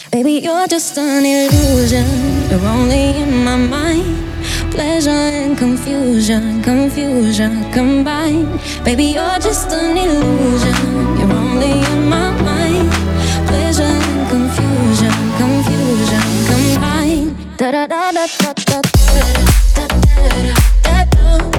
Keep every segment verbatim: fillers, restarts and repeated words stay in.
Baby, you're just an illusion. You're only in my mind. Pleasure and confusion, confusion combined. Baby, you're just an illusion. You're only in my mind. Pleasure and confusion, confusion combined. Da da da da da da da da da da da.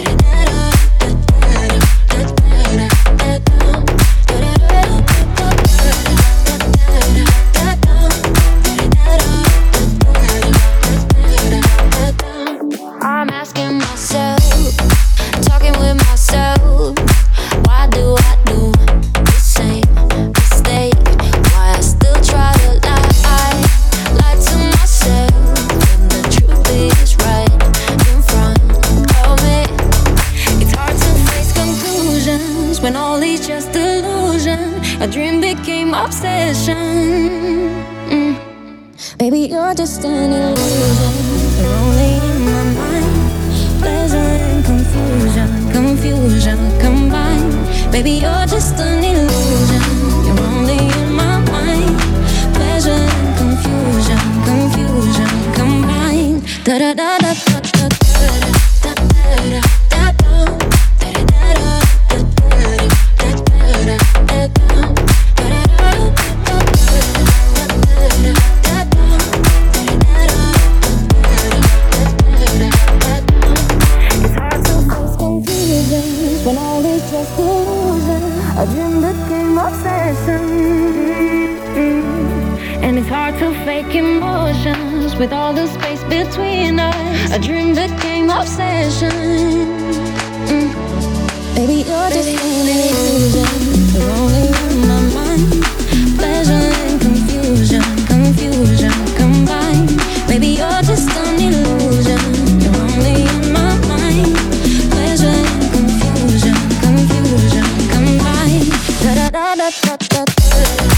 I'm asking myself, talking with myself, why do I do the same mistake? Why I still try to lie, lie to myself when the truth is right in front of me. It's hard to face conclusions when all is just illusion. A dream became obsession. Mm. Baby, you're just an illusion. You're only in my mind. Pleasure and confusion, confusion combined. Baby, you're just an illusion. You're only in my mind. Pleasure and confusion, confusion combined. Da da da da da da da da da da da. When all is just illusion, a dream became obsession. And it's hard to fake emotions with all the space between us. A dream became obsession. Mm. Baby, you're just an illusion. You're only in my mind. Pleasure and confusion, confusion combined. Baby, you're just an illusion. You're only in my mind. Pleasure and confusion, confusion combined. Da da da da da da.